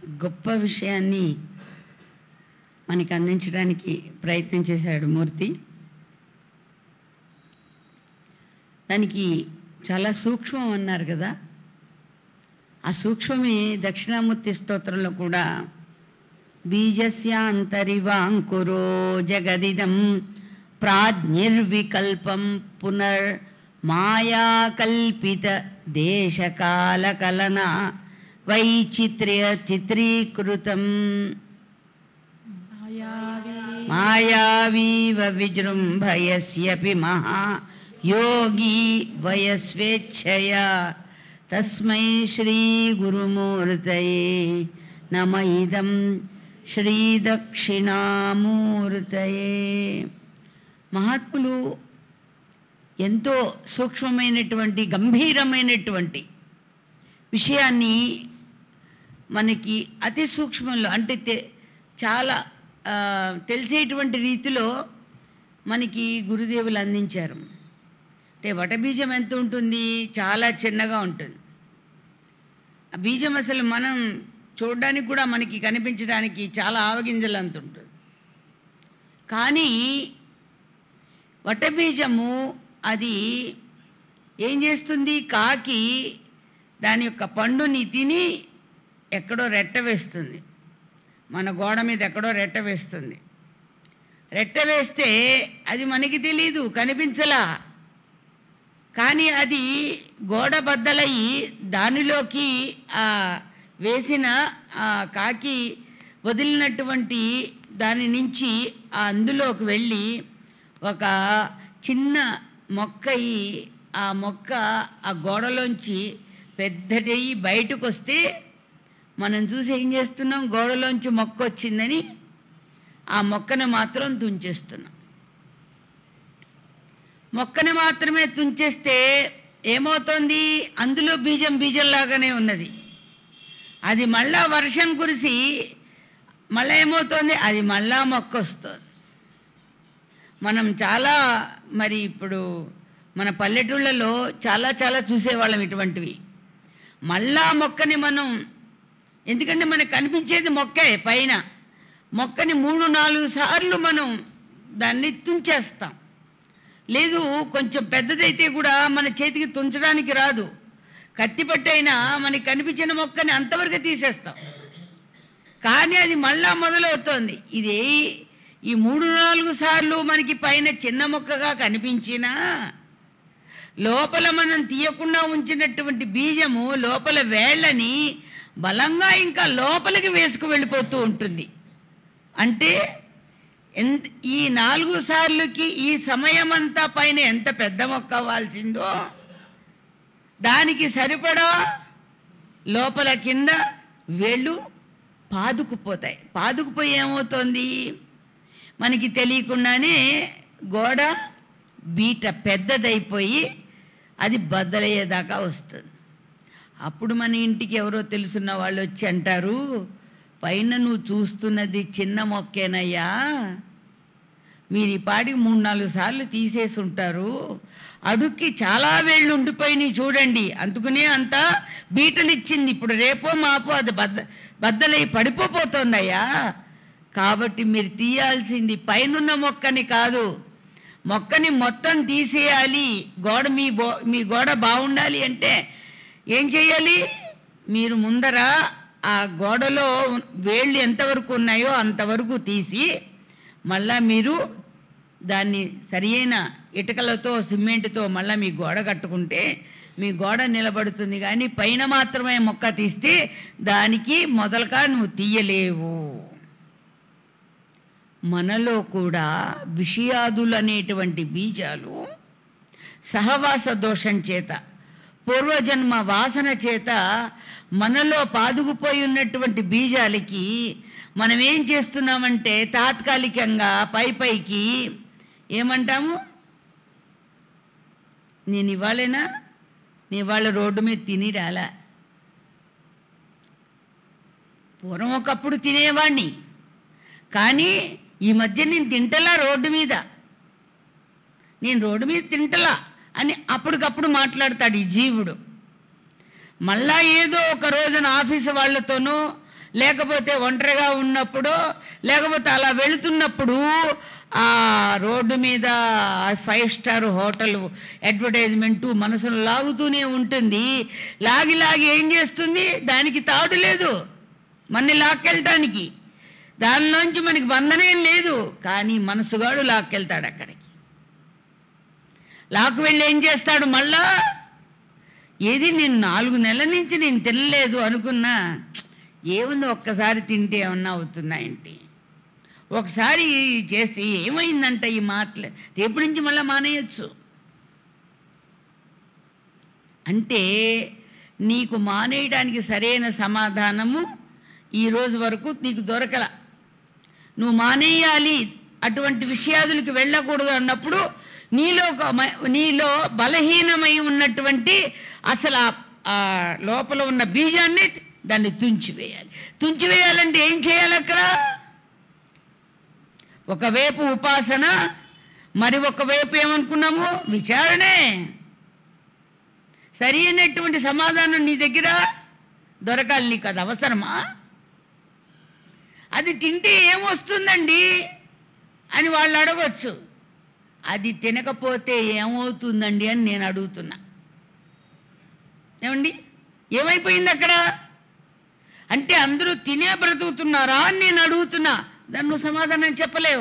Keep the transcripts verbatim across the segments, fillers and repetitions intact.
గొప్ప విషయాన్ని మనకి అందించడానికి ప్రయత్నం చేశాడు మూర్తి. దానికి చాలా సూక్ష్మం అన్నారు కదా, ఆ సూక్ష్మమే దక్షిణామూర్తి స్తోత్రంలో కూడా బీజస్యాంతరివాంకురో జగదిదం ప్రాజ్ఞిర్వికల్పం పునర్ మాయాకల్పిత దేశకాలకలన వైచిత్ర్య చిత్రీకృతం మాయావీవ విజృంభయస్యపి మహా యోగి వయస్వేచ్ఛయా తస్మై శ్రీ గురుమూర్తయే నమ ఇదం శ్రీ దక్షిణామూర్తయే. మహాత్ములు ఎంతో సూక్ష్మమైనటువంటి గంభీరమైనటువంటి విషయాన్ని మనకి అతి సూక్ష్మంలో అంటే తె చాలా తెలిసేటువంటి రీతిలో మనకి గురుదేవులు అందించారు. అంటే వటబీజం ఎంత ఉంటుంది? చాలా చిన్నగా ఉంటుంది. ఆ బీజం అసలు మనం చూడడానికి కూడా మనకి కనిపించడానికి చాలా ఆవగింజలు అంత ఉంటుంది. కానీ వటబీజము అది ఏం చేస్తుంది? కాకి దాని యొక్క పండుని తిని ఎక్కడో రెట్ట వేస్తుంది, మన గోడ మీద ఎక్కడో రెట్ట వేస్తుంది. రెట్ట వేస్తే అది మనకి తెలీదు, కనిపించలా. కానీ అది గోడ బద్దలయ్యి దానిలోకి ఆ వేసిన ఆ కాకి వదిలినటువంటి దాని నుంచి ఆ అందులోకి వెళ్ళి ఒక చిన్న మొక్కయి ఆ మొక్క ఆ గోడలోంచి పెద్దదయ్యి బయటకు వస్తే మనం చూసి ఏం చేస్తున్నాం? గోడలోంచి మొక్క వచ్చిందని ఆ మొక్కను మాత్రం తుంచేస్తున్నాం. మొక్కని మాత్రమే తుంచేస్తే ఏమవుతుంది? అందులో బీజం బీజంలాగానే ఉన్నది. అది మళ్ళా వర్షం కురిసి మళ్ళీ ఏమవుతుంది? అది మళ్ళా మొక్క వస్తుంది. మనం చాలా మరి ఇప్పుడు మన పల్లెటూళ్ళలో చాలా చాలా చూసేవాళ్ళం ఇటువంటివి. మళ్ళా మొక్కని మనం, ఎందుకంటే మనకు కనిపించేది మొక్కే పైన, మొక్కని మూడు నాలుగు సార్లు మనం దాన్ని తుంచేస్తాం. లేదు కొంచెం పెద్దదైతే కూడా మన చేతికి తుంచడానికి రాదు, కత్తిపట్టైనా మనకి కనిపించిన మొక్కని అంతవరకు తీసేస్తాం. కానీ అది మళ్ళా మొదలవుతోంది. ఇది ఈ మూడు నాలుగు సార్లు మనకి పైన చిన్న మొక్కగా కనిపించినా లోపల మనం తీయకుండా ఉంచినటువంటి బీజము లోపల వేళ్ళని బలంగా ఇంకా లోపలికి వేసుకు వెళ్ళిపోతూ ఉంటుంది. అంటే ఎంత ఈ నాలుగు సార్లుకి ఈ సమయం అంతా పైన ఎంత పెద్ద మొక్క అవ్వాల్సిందో దానికి సరిపడా లోపల కింద వేళ్ళు పాదుకుపోతాయి. పాదుకుపోయి ఏమవుతుంది? మనకి తెలియకుండానే గోడ బీట పెద్దదైపోయి అది బద్దలయ్యేదాకా వస్తుంది. అప్పుడు మన ఇంటికి ఎవరో తెలుసున్న వాళ్ళు వచ్చి అంటారు, పైన నువ్వు చూస్తున్నది చిన్న మొక్కేనయ్యా, మీరు ఈ పాటికి మూడు నాలుగు సార్లు తీసేసి ఉంటారు, అడుక్కి చాలా వేళ్ళు ఉండిపోయినాయి చూడండి, అందుకునే అంత బీటలు ఇచ్చింది, ఇప్పుడు రేపో మాపో అది బద్ద బద్దలై పడిపోతోందయ్యా. కాబట్టి మీరు తీయాల్సింది పైనున్న మొక్కని కాదు, మొక్కని మొత్తం తీసేయాలి. గోడ మీ బో మీ గోడ బాగుండాలి అంటే ఏం చేయాలి? మీరు ముందర ఆ గోడలో వేళ్ళు ఎంతవరకు ఉన్నాయో అంతవరకు తీసి మళ్ళా మీరు దాన్ని సరియైన ఇటుకలతో సిమెంట్తో మళ్ళీ మీ గోడ కట్టుకుంటే మీ గోడ నిలబడుతుంది. కానీ పైన మాత్రమే మొక్క తీస్తే దానికి మొదలుగా నువ్వు తీయలేవు. మనలో కూడా విషయాదులు అనేటువంటి బీజాలు సహవాస దోషం చేత, పూర్వజన్మ వాసన చేత మనలో పాదుకుపోయి ఉన్నటువంటి బీజాలకి మనం ఏం చేస్తున్నామంటే తాత్కాలికంగా పై పైకి ఏమంటాము? నేను ఇవ్వాలేనా, నీ వాళ్ళ రోడ్డు మీద తిని రాలా, పూర్వం ఒకప్పుడు తినేవాడిని కానీ ఈ మధ్య నేను తింటలా, రోడ్డు మీద నేను రోడ్డు మీద తింటలా అని అప్పటికప్పుడు మాట్లాడతాడు ఈ జీవుడు. మళ్ళా ఏదో ఒక రోజున ఆఫీసు వాళ్ళతోనో లేకపోతే ఒంటరిగా ఉన్నప్పుడు, లేకపోతే అలా వెళుతున్నప్పుడు ఆ రోడ్డు మీద ఫైవ్ స్టార్ హోటల్ అడ్వర్టైజ్మెంటు మనసును లాగుతూనే ఉంటుంది. లాగి లాగి ఏం చేస్తుంది? దానికి తాడు లేదు మనని లాక్కెళ్ళటానికి. దానిలోంచి మనకి బంధనేం లేదు, కానీ మనసుగాడు లాక్కెళ్తాడు అక్కడికి. లాక్కు వెళ్ళి ఏం చేస్తాడు? మళ్ళా ఏది నేను నాలుగు నెలల నుంచి నేను తినలేదు అనుకున్నా, ఏముంది ఒక్కసారి తింటే ఏమన్నా అవుతుందా ఏంటి, ఒకసారి చేస్తే ఏమైందంట ఈ మాటలు, రేపు నుంచి మళ్ళీ మానేయచ్చు. అంటే నీకు మానేయడానికి సరైన సమాధానము ఈరోజు వరకు నీకు దొరకల. నువ్వు మానేయాలి, అటువంటి విషయాదులకు వెళ్ళకూడదు అన్నప్పుడు నీలో నీలో బలహీనమై ఉన్నటువంటి అసలు ఆ లోపల ఉన్న బీజాన్ని దాన్ని తుంచివేయాలి. తుంచివేయాలంటే ఏం చేయాలి? అక్కడ ఒకవైపు ఉపాసన, మరి ఒకవైపు ఏమనుకున్నాము? విచారణే. సరి అయినటువంటి సమాధానం నీ దగ్గర దొరకాలి. నీకు అది అవసరమా? అది తింటే ఏమొస్తుందండి అని వాళ్ళు అడగొచ్చు. అది తినకపోతే ఏమవుతుందండి అని నేను అడుగుతున్నా. ఏమండి, ఏమైపోయింది అక్కడ? అంటే అందరూ తినే బ్రతుకుతున్నారా అని నేను అడుగుతున్నా. దాన్ని నువ్వు సమాధానం చెప్పలేవు.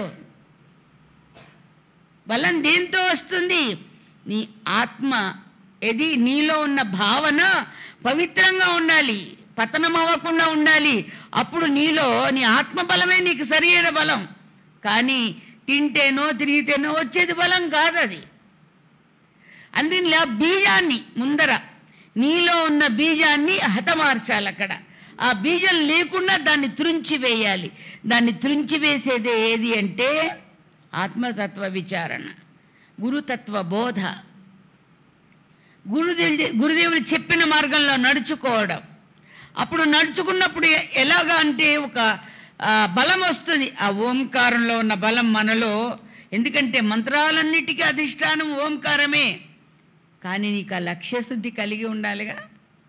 బలం దేంతో వస్తుంది? నీ ఆత్మ ఏది, నీలో ఉన్న భావన పవిత్రంగా ఉండాలి, పతనం అవ్వకుండా ఉండాలి. అప్పుడు నీలో నీ ఆత్మబలమే నీకు సరియైన బలం. కానీ తింటేనో తిరిగితేనో వచ్చేది బలం కాదు అది. అందుకని ఆ బీజాన్ని ముందర, నీలో ఉన్న బీజాన్ని హతమార్చాలి. అక్కడ ఆ బీజం లేకుండా దాన్ని త్రుంచి వేయాలి. దాన్ని త్రుంచి వేసేదే ఏది అంటే ఆత్మతత్వ విచారణ, గురుతత్వ బోధ, గురుదేవి గురుదేవులు చెప్పిన మార్గంలో నడుచుకోవడం. అప్పుడు నడుచుకున్నప్పుడు ఎలాగా అంటే ఒక బలం వస్తుంది. ఆ ఓంకారంలో ఉన్న బలం మనలో, ఎందుకంటే మంత్రాలన్నిటికీ అధిష్టానం ఓంకారమే. కానీ నీకు ఆ లక్ష్యశుద్ధి కలిగి ఉండాలిగా,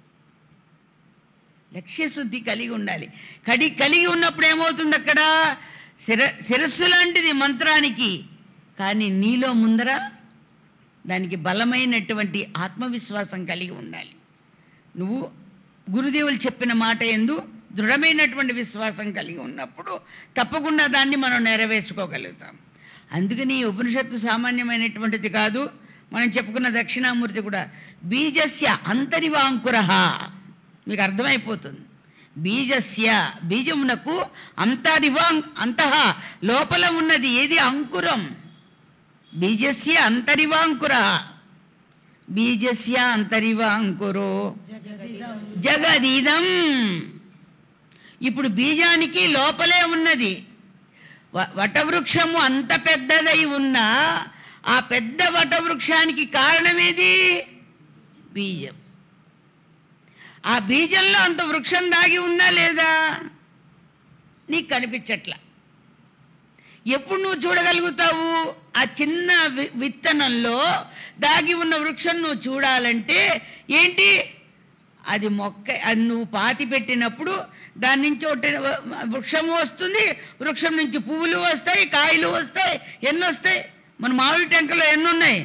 లక్ష్యశుద్ధి కలిగి ఉండాలి. కడి కలిగి ఉన్నప్పుడు ఏమవుతుంది? అక్కడ శిర శిరస్సు లాంటిది మంత్రానికి, కానీ నీలో ముందర దానికి బలమైనటువంటి ఆత్మవిశ్వాసం కలిగి ఉండాలి. నువ్వు గురుదేవులు చెప్పిన మాట యందు దృఢమైనటువంటి విశ్వాసం కలిగి ఉన్నప్పుడు తప్పకుండా దాన్ని మనం నెరవేర్చుకోగలుగుతాం. అందుకని ఉపనిషత్తు సామాన్యమైనటువంటిది కాదు. మనం చెప్పుకున్న దక్షిణామూర్తి కూడా బీజస్య అంతరివాంకురః, మీకు అర్థమైపోతుంది. బీజస్య, బీజమునకు, అంతరివాం అంతః, లోపల ఉన్నది ఏది? అంకురం. బీజస్య అంతరివాంకురః, బీజస్య అంతరివాంకురో జగదీదం. ఇప్పుడు బీజానికి లోపలే ఉన్నది. వటవృక్షము అంత పెద్దదై ఉన్నా ఆ పెద్ద వటవృక్షానికి కారణమేది? బీజం. ఆ బీజంలో అంత వృక్షం దాగి ఉందా లేదా? నీకు కనిపించట్లా. ఎప్పుడు నువ్వు చూడగలుగుతావు? ఆ చిన్న విత్తనంలో దాగి ఉన్న వృక్షం నువ్వు చూడాలంటే ఏంటి? అది మొక్క, అది నువ్వు పాతి పెట్టినప్పుడు దాని నుంచి ఒకటి వృక్షము వస్తుంది, వృక్షం నుంచి పువ్వులు వస్తాయి, కాయలు వస్తాయి. ఎన్ని వస్తాయి? మన మామిడి టెంకలో ఎన్ని ఉన్నాయి?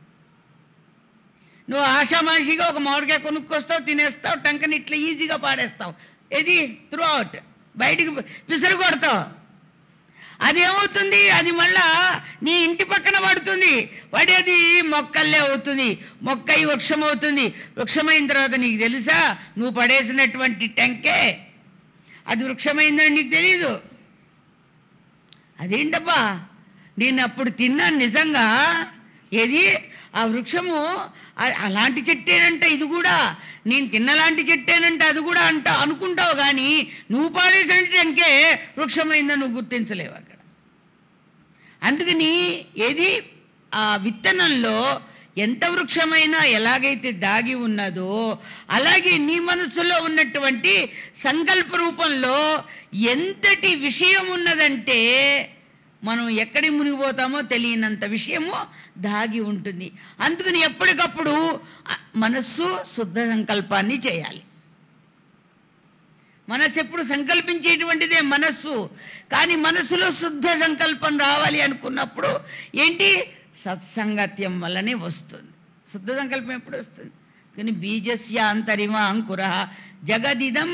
నువ్వు ఆషామాషిగా ఒక మామిడికాయ కొనుక్కొస్తావు, తినేస్తావు, టెంకని ఇట్లా ఈజీగా పాడేస్తావు. ఏది? త్రూ అవుట్, బయటికి విసిరి కొడతావు. అదేమవుతుంది? అది మళ్ళా నీ ఇంటి పక్కన పడుతుంది. పడేది మొక్కల్లే అవుతుంది, మొక్క ఈ వృక్షం అవుతుంది. వృక్షమైన తర్వాత నీకు తెలుసా? నువ్వు పడేసినటువంటి టెంకే అది వృక్షమైందని నీకు తెలీదు. అదేంటబ్బా, నేను అప్పుడు తిన్నాను నిజంగా. ఏది? ఆ వృక్షము అలాంటి చెట్టేనంట, ఇది కూడా నేను తిన్నలాంటి చెట్టేనంట, అది కూడా అంట అనుకుంటావు. కానీ నువ్వు పాడేసిన టెంకే వృక్షమైందని నువ్వు గుర్తించలేవు అక్కడ. అందుకని ఏది? ఆ విత్తనంలో ఎంత వృక్షమైనా ఎలాగైతే దాగి ఉన్నదో అలాగే నీ మనసులో ఉన్నటువంటి సంకల్ప రూపంలో ఎంతటి విషయం ఉన్నదంటే మనం ఎక్కడి మునిగిపోతామో తెలియనంత విషయము దాగి ఉంటుంది. అందుకని ఎప్పటికప్పుడు మనస్సు శుద్ధ సంకల్పాన్ని చేయాలి. మనస్సు ఎప్పుడు సంకల్పించేటువంటిదే మనస్సు. కానీ మనస్సులో శుద్ధ సంకల్పం రావాలి అనుకున్నప్పుడు ఏంటి, సత్సంగత్యం వల్లనే వస్తుంది. శుద్ధ సంకల్పం ఎప్పుడు వస్తుంది? కానీ బీజస్య అంతరిమ అంకుర జగదిదం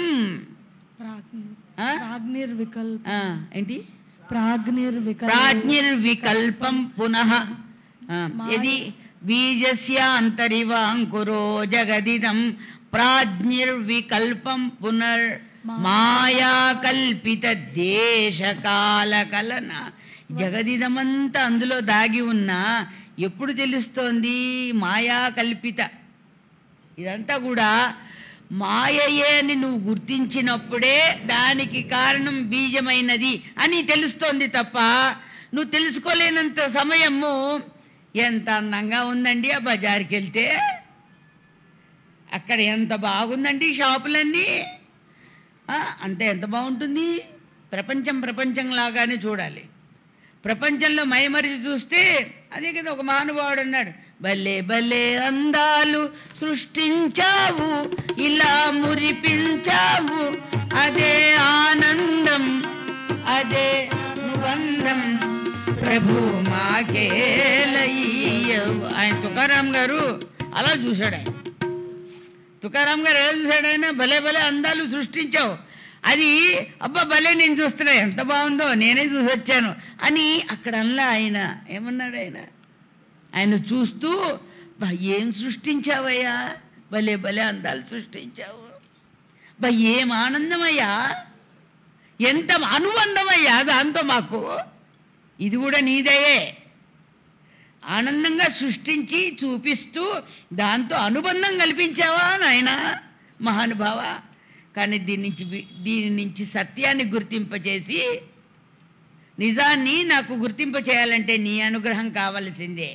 ఏంటి ప్రాజ్ఞిర్వికల్పం పునః ఇది బీజస్య అంతరివ అంకురో జగదిదం ప్రాజ్ఞిర్వికల్పం పునర్ మాయా కల్పిత దేశకాల కలన. జగదిదమంతా అందులో దాగి ఉన్నా ఎప్పుడు తెలుస్తోంది? మాయా కల్పిత. ఇదంతా కూడా మాయయే అని నువ్వు గుర్తించినప్పుడే దానికి కారణం బీజమైనది అని తెలుస్తోంది తప్ప నువ్వు తెలుసుకోలేనంత సమయము. ఎంత అందంగా ఉందండి ఆ బజార్కి వెళ్తే, అక్కడ ఎంత బాగుందండి షాపులన్నీ, అంతే ఎంత బాగుంటుంది. ప్రపంచం ప్రపంచంలాగానే చూడాలి. ప్రపంచంలో మైమరిచి చూస్తే అదే కదా ఒక మహానుభావుడు అన్నాడు, భలే భలే అందాలు సృష్టించావు ఇలా మురిపించావు, అదే ఆనందం అదే అనుబంధం ప్రభు మాకేలయ్యవు. ఆయన తుకారాం గారు అలా చూశాడు. ఆయన తుకారాం గారు ఎలా చూశాడు? ఆయన భలే భలే అందాలు సృష్టించావు, అది అబ్బా భలే నేను చూస్తున్నా ఎంత బాగుందో నేనే చూసి వచ్చాను అని అక్కడ అనలా. ఆయన ఏమన్నాడు? ఆయన ఆయన చూస్తూ బా ఏం సృష్టించావయ్యా, భలే భలే అందాలు సృష్టించావు, బా ఏం ఆనందమయ్యా, ఎంత అనుబంధమయ్యా దాంతో మాకు, ఇది కూడా నీదయే. ఆనందంగా సృష్టించి చూపిస్తూ దాంతో అనుబంధం కల్పించావా నాయనా మహానుభావ. కానీ దీని నుంచి దీని నుంచి సత్యాన్ని గుర్తింపచేసి నిజాన్ని నాకు గుర్తింప చేయాలంటే నీ అనుగ్రహం కావలసిందే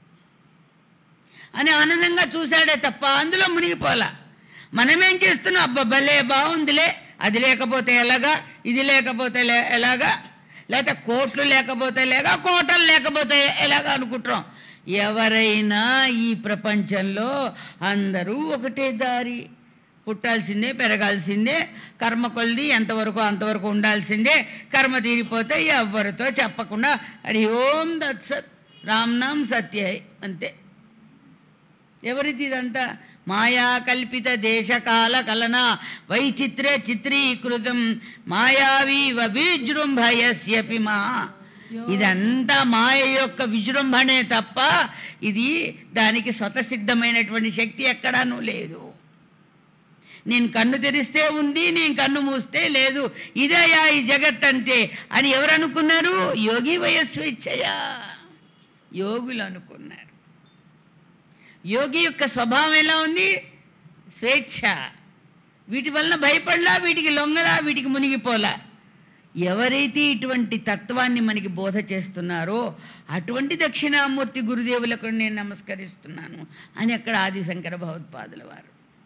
అని ఆనందంగా చూశాడే తప్ప అందులో మునిగిపోలా. మనమేం చేస్తున్నాం? అబ్బా భలే బాగుందిలే, అది లేకపోతే ఎలాగా, ఇది లేకపోతే ఎలాగా, లేకపోతే కోట్లు లేకపోతే లేగా, కోటలు లేకపోతే ఎలాగా అనుకుంటున్నాం. ఎవరైనా ఈ ప్రపంచంలో అందరూ ఒకటే దారి, పుట్టాల్సిందే పెరగాల్సిందే, కర్మ కొలిది ఎంతవరకు అంతవరకు ఉండాల్సిందే, కర్మ తీరిపోతే ఎవరితో చెప్పకుండా హరి ఓం దత్సత్ రామ్నామ్ సత్య అంతే. ఎవరిది ఇదంతా? మాయా కల్పిత దేశకాల కలన వైచిత్రే చిత్రీకృతం మాయావీవ విజృంభయస్యపి మా. ఇదంతా మాయ యొక్క విజృంభణే తప్ప ఇది దానికి స్వతసిద్ధమైనటువంటి శక్తి ఎక్కడానూ లేదు. నేను కన్ను తెరిస్తే ఉంది, నేను కన్ను మూస్తే లేదు, ఇదేయా ఈ జగత్ అంతే అని ఎవరు అనుకున్నారు? యోగి వయస్వేచ్ఛయా యోగులు అనుకున్నారు. యోగి యొక్క స్వభావం ఎలా ఉంది? స్వేచ్ఛ. వీటి వలన భయపడలా, వీటికి లొంగలా, వీటికి మునిగిపోలా. ఎవరైతే ఇటువంటి తత్వాన్ని మనకి బోధ చేస్తున్నారో అటువంటి దక్షిణామూర్తి గురుదేవులకు నేను నమస్కరిస్తున్నాను అని అక్కడ ఆదిశంకర భగవత్పాదుల వారు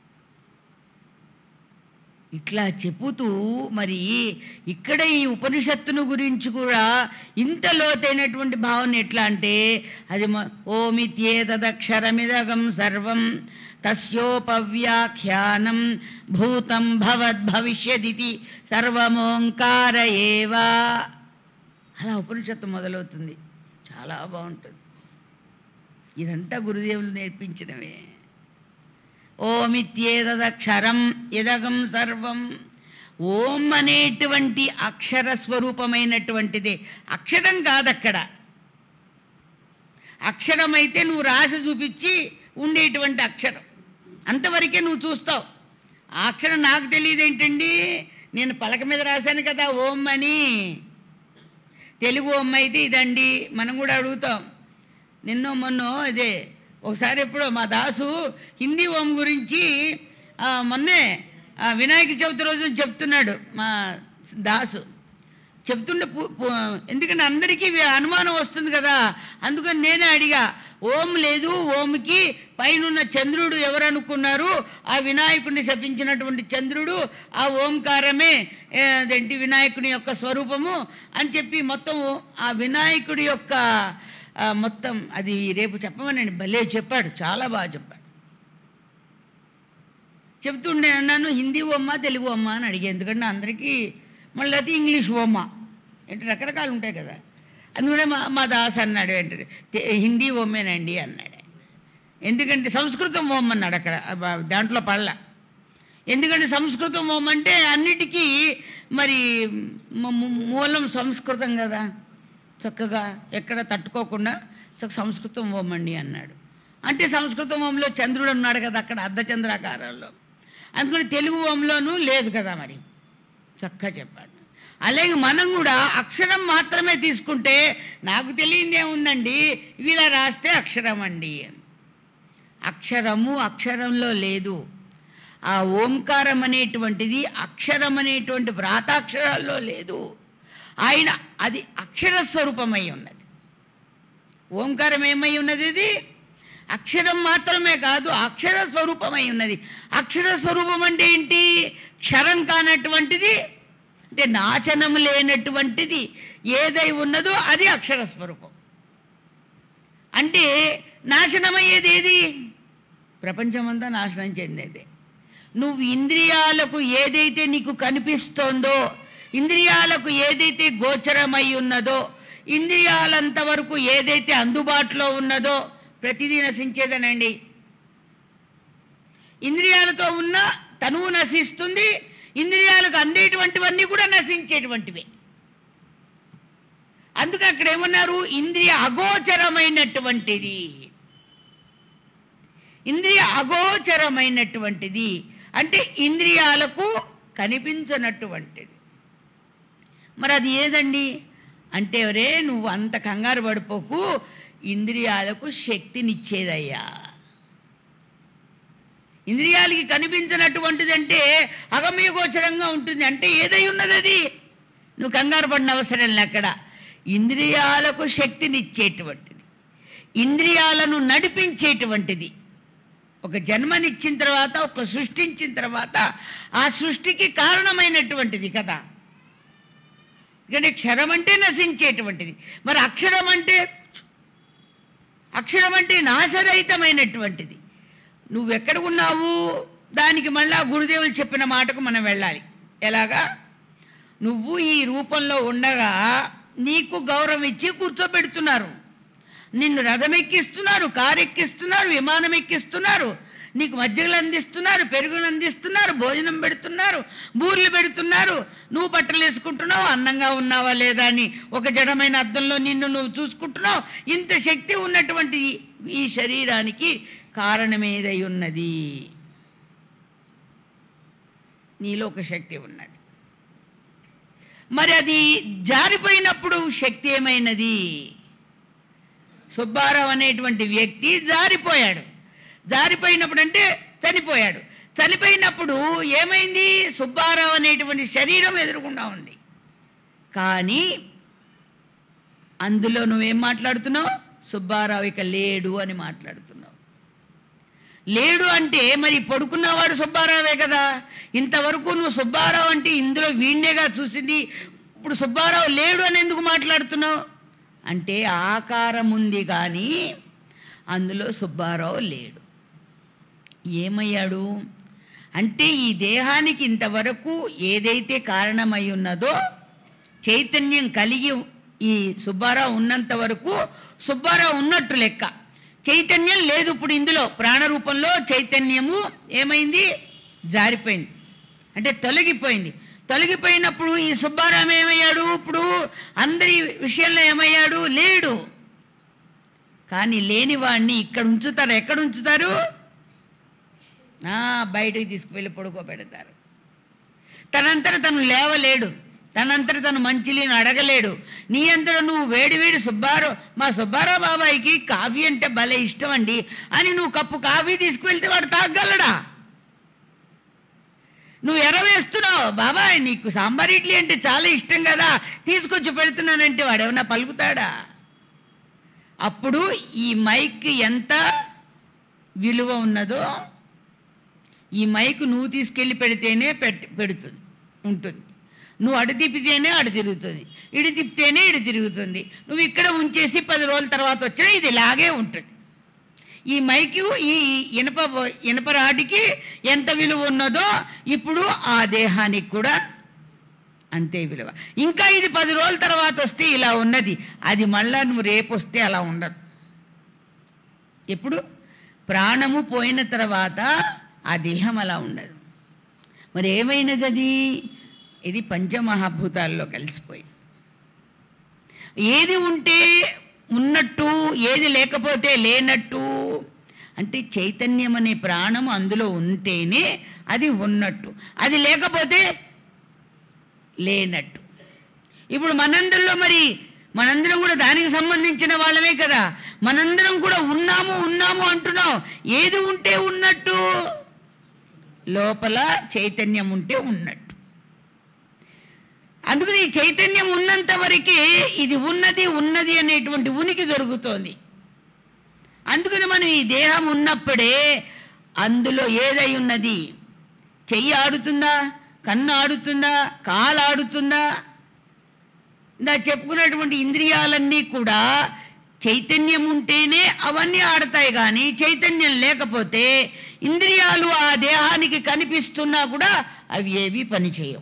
ఇట్లా చెప్పుతూ మరి ఇక్కడ ఈ ఉపనిషత్తును గురించి కూడా ఇంత లోతైనటువంటి భావన ఎట్లా అంటే అది ఓమిత్యేతదక్షరమిదగం సర్వం తస్యోపవ్యాఖ్యానం భూతం భవద్భవిష్యదితి సర్వమోంకార ఏవా. అలా ఉపనిషత్తు మొదలవుతుంది. చాలా బాగుంటుంది. ఇదంతా గురుదేవులు నేర్పించినవే. ఓమిత్యేతదక్షరం ఇదగం సర్వం. ఓం అనేటువంటి అక్షర స్వరూపమైనటువంటిదే, అక్షరం కాదక్కడ. అక్షరమైతే నువ్వు రాసి చూపించి ఉండేటువంటి అక్షరం అంతవరకే నువ్వు చూస్తావు. ఆ అక్షరం నాకు తెలియదు ఏంటండి, నేను పలక మీద రాశాను కదా ఓం అని. తెలుగు ఓం అయితే ఇదండి. మనం కూడా అడుగుతాం. నిన్నో మొన్నో ఇదే ఒకసారి ఎప్పుడో మా దాసు హిందీ ఓం గురించి మొన్నే వినాయక చవితి రోజు చెప్తున్నాడు. మా దాసు చెప్తుండే ఎందుకంటే అందరికీ అనుమానం వస్తుంది కదా, అందుకని నేనే అడిగా. ఓం లేదు, ఓంకి పైనున్న చంద్రుడు ఎవరు అనుకున్నారు? ఆ వినాయకుడిని శపించినటువంటి చంద్రుడు, ఆ ఓంకారమే అదేంటి వినాయకుని యొక్క స్వరూపము అని చెప్పి మొత్తం ఆ వినాయకుడి యొక్క మొత్తం అది రేపు చెప్పమనండి. భలే చెప్పాడు, చాలా బాగా చెప్పాడు. చెప్తుండే అన్నాను హిందీ ఓమ్మ తెలుగు ఓమ్మ అని అడిగా, ఎందుకంటే అందరికీ మళ్ళీ అది ఇంగ్లీష్ ఓమ్మ అంటే రకరకాలు ఉంటాయి కదా. అందుకనే మా మా దాస్ అన్నాడు ఏంటంటే హిందీ ఓమ్మేనండి అన్నాడు. ఎందుకంటే సంస్కృతం ఓమ్ అన్నాడు అక్కడ, దాంట్లో పళ్ళ. ఎందుకంటే సంస్కృతం ఓమ్ అంటే అన్నిటికీ మరి మూలం సంస్కృతం కదా, చక్కగా ఎక్కడ తట్టుకోకుండా చక్క సంస్కృతం ఓమ్ అండి అన్నాడు. అంటే సంస్కృతం ఓంలో చంద్రుడు ఉన్నాడు కదా అక్కడ అర్ధచంద్రాకారంలో, అందుకని తెలుగు ఓంలోనూ లేదు కదా, మరి చక్కగా చెప్పాడు. అలాగే మనం కూడా అక్షరం మాత్రమే తీసుకుంటే నాకు తెలియదు ఏముందండి ఇలా రాస్తే అక్షరం అండి అని. అక్షరము అక్షరంలో లేదు. ఆ ఓంకారం అనేటువంటిది అక్షరం అనేటువంటి వ్రాతాక్షరాల్లో లేదు. ఆయన అది అక్షర స్వరూపమై ఉన్నది. ఓంకారం ఏమై ఉన్నది? ఇది అక్షరం మాత్రమే కాదు, అక్షర స్వరూపమై ఉన్నది. అక్షర స్వరూపం అంటే ఏంటి? క్షరం కానటువంటిది, అంటే నాశనం లేనటువంటిది ఏదై ఉన్నదో అది అక్షర స్వరూపం. అంటే నాశనమయ్యేది ఏది? ప్రపంచమంతా నాశనం చెందేదే. నువ్వు ఇంద్రియాలకు ఏదైతే నీకు కనిపిస్తోందో, ఇంద్రియాలకు ఏదైతే గోచరమై ఉన్నదో, ఇంద్రియాలంత వరకు ఏదైతే అందుబాటులో ఉన్నదో ప్రతిదీ నశించేదనండి. ఇంద్రియాలతో ఉన్న తనువు నశిస్తుంది, ఇంద్రియాలకు అందేటువంటివన్నీ కూడా నశించేటువంటివే. అందుకే అక్కడ ఏమన్నారు? ఇంద్రియ అగోచరమైనటువంటిది. ఇంద్రియ అగోచరమైనటువంటిది అంటే ఇంద్రియాలకు కనిపించనటువంటిది. మరి అది ఏదండి అంటే, రే నువ్వు అంత కంగారు పడిపోకు, ఇంద్రియాలకు శక్తినిచ్చేదయ్యా. ఇంద్రియాలకి కనిపించినటువంటిది అంటే అగమ్య గోచరంగా ఉంటుంది. అంటే ఏదై ఉన్నది అది, నువ్వు కంగారు పడిన అవసరం లే. అక్కడ ఇంద్రియాలకు శక్తినిచ్చేటువంటిది, ఇంద్రియాలను నడిపించేటువంటిది. ఒక జన్మనిచ్చిన తర్వాత, ఒక సృష్టించిన తర్వాత ఆ సృష్టికి కారణమైనటువంటిది కదా. ఎందుకంటే క్షరం అంటే నశించేటువంటిది, మరి అక్షరం అంటే అక్షరం అంటే నాశరహితమైనటువంటిది. నువ్వెక్కడ ఉన్నావు దానికి మళ్ళా గురుదేవులు చెప్పిన మాటకు మనం వెళ్ళాలి. ఎలాగా? నువ్వు ఈ రూపంలో ఉండగా నీకు గౌరవం ఇచ్చి కూర్చోబెడుతున్నారు, నిన్ను రథం ఎక్కిస్తున్నారు, కారు ఎక్కిస్తున్నారు, విమానం ఎక్కిస్తున్నారు, నీకు మజ్జిగలు అందిస్తున్నారు, పెరుగులు అందిస్తున్నారు, భోజనం పెడుతున్నారు, బూర్లు పెడుతున్నారు. నువ్వు బట్టలు వేసుకుంటున్నావు, అందంగా ఉన్నావా లేదా అని ఒక జడమైన అద్దంలో నిన్ను నువ్వు చూసుకుంటున్నావు. ఇంత శక్తి ఉన్నటువంటి ఈ శరీరానికి కారణమేదై ఉన్నది? నీలో ఒక శక్తి ఉన్నది. మరి అది జారిపోయినప్పుడు శక్తి ఏమైనది? సుబ్బారావు అనేటువంటి వ్యక్తి జారిపోయాడు. జారిపోయినప్పుడు అంటే చనిపోయాడు. చనిపోయినప్పుడు ఏమైంది? సుబ్బారావు అనేటువంటి శరీరం ఎదురుకుండా ఉంది. కానీ అందులో నువ్వేం మాట్లాడుతున్నావు? సుబ్బారావు ఇక లేడు అని మాట్లాడుతున్నావు. లేడు అంటే మరి పడుకున్నవాడు సుబ్బారావే కదా. ఇంతవరకు నువ్వు సుబ్బారావు అంటే ఇందులో వీణ్ణేగా చూసింది, ఇప్పుడు సుబ్బారావు లేడు అని ఎందుకు మాట్లాడుతున్నావు? అంటే ఆకారం ఉంది కానీ అందులో సుబ్బారావు లేడు. ఏమయ్యాడు అంటే, ఈ దేహానికి ఇంతవరకు ఏదైతే కారణమై ఉన్నదో చైతన్యం కలిగి ఈ సుబ్బారావు ఉన్నంత వరకు సుబ్బారావు ఉన్నట్టు లెక్క. చైతన్యం లేదు ఇప్పుడు ఇందులో. ప్రాణరూపంలో చైతన్యము ఏమైంది? జారిపోయింది, అంటే తొలగిపోయింది. తొలగిపోయినప్పుడు ఈ సుబ్బారావు ఏమయ్యాడు? ఇప్పుడు అందరి విషయంలో ఏమయ్యాడు? లేడు. కానీ లేని వాడిని ఇక్కడ ఉంచుతారు. ఎక్కడ ఉంచుతారు? బయటకు తీసుకువెళ్ళి పడుకోబెడతారు. తనంతట తను లేవలేడు, తనంతట తను మంచిలీను అడగలేడు. నీ అంతట నువ్వు వేడి వేడి సుబ్బారావు, మా సుబ్బారావు బాబాయికి కాఫీ అంటే భలే ఇష్టం అండి అని నువ్వు కప్పు కాఫీ తీసుకువెళ్తే వాడు తాగలడా? నువ్వు ఎరవేస్తున్నావు, బాబాయ్ నీకు సాంబార్ ఇడ్లీ అంటే చాలా ఇష్టం కదా తీసుకొచ్చి పెడుతున్నానంటే వాడు ఏమన్నా పలుకుతాడా? అప్పుడు ఈ మైక్ ఎంత విలువ ఉన్నదో, ఈ మైక్ నువ్వు తీసుకెళ్ళి పెడితేనే పెట్టి పెడుతుంది ఉంటుంది. నువ్వు అడు తిప్పితేనే అడు తిరుగుతుంది, ఇడు తిప్పితేనే ఇడు తిరుగుతుంది. నువ్వు ఇక్కడ ఉంచేసి పది రోజుల తర్వాత వచ్చినా ఇది ఇలాగే ఉంటుంది. ఈ మైకు ఈ ఇనప ఇనప రాడికి ఎంత విలువ ఉన్నదో ఇప్పుడు ఆ దేహానికి కూడా అంతే విలువ. ఇంకా ఇది పది రోజుల తర్వాత వస్తే ఇలా ఉన్నది, అది మళ్ళా నువ్వు రేపు వస్తే అలా ఉండదు. ఎప్పుడు ప్రాణము పోయిన తర్వాత ఆ దేహం అలా ఉండదు. మరి ఏమైనది అది? ఇది పంచమహాభూతాల్లో కలిసిపోయింది. ఏది ఉంటే ఉన్నట్టు, ఏది లేకపోతే లేనట్టు. అంటే చైతన్యం అనే ప్రాణం అందులో ఉంటేనే అది ఉన్నట్టు, అది లేకపోతే లేనట్టు. ఇప్పుడు మనందరిలో మరి మనందరం కూడా దానికి సంబంధించిన వాళ్ళమే కదా. మనందరం కూడా ఉన్నాము ఉన్నాము అంటున్నాం. ఏది ఉంటే ఉన్నట్టు? లోపల చైతన్యం ఉంటే ఉన్నట్టు. అందుకని ఈ చైతన్యం ఉన్నంత వరకే ఇది ఉన్నది ఉన్నది అనేటువంటి ఉనికి దొరుకుతోంది. అందుకని మనం ఈ దేహం ఉన్నప్పుడే అందులో ఏదై ఉన్నది? చెయ్యి ఆడుతుందా? కన్ను ఆడుతుందా? కాలు ఆడుతుందా? ఇందా చెప్పుకున్నటువంటి ఇంద్రియాలన్నీ కూడా చైతన్యం ఉంటేనే అవన్నీ ఆడతాయి. కానీ చైతన్యం లేకపోతే ఇంద్రియాలు ఆ దేహానికి కనిపిస్తున్నా కూడా అవి ఏవి పనిచేయవు.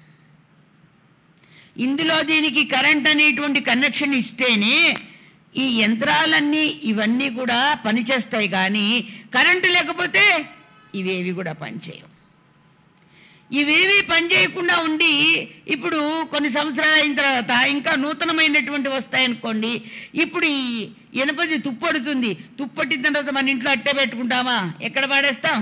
ఇందులో దీనికి కరెంట్ అనేటువంటి కనెక్షన్ ఇస్తేనే ఈ యంత్రాలన్నీ ఇవన్నీ కూడా పనిచేస్తాయి. కానీ కరెంటు లేకపోతే ఇవేవి కూడా పనిచేయవు. ఇవేవి పనిచేయకుండా ఉండి ఇప్పుడు కొన్ని సంవత్సరాలు అయిన తర్వాత ఇంకా నూతనమైనటువంటి వస్తాయనుకోండి. ఇప్పుడు ఈ ఎనపది తుప్పడుతుంది, తుప్పట్టిన తర్వాత మన ఇంట్లో అట్టే పెట్టుకుంటామా? ఎక్కడ పడేస్తాం?